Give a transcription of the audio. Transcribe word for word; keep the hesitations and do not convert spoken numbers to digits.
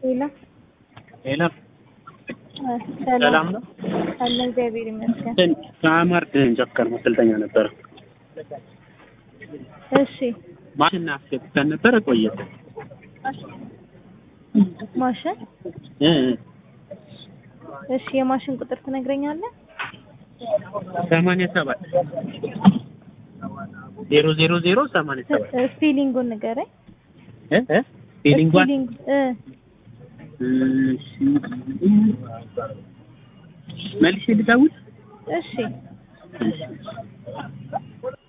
ሌላ ሌላ ሰላም ሰላም ነው አለ እግዚአብሔር ይመስገን። ከአማርድ ጀከር መሰልተኛ ነበር። እሺ ማሽን አስገብተን ነበር ቆየ። ማሽን እ እሺ የማሽን ቁጥር ትነግረኛለህ? ሰማንያ ሰባት ዜሮ ዜሮ ዜሮ ሰማንያ ሰባት ስፔሊንጉን ንገረኝ። እ እ ስፔሊንጉን ስፔሊንግ እ እሺ መልሼ ልደውል። እሺ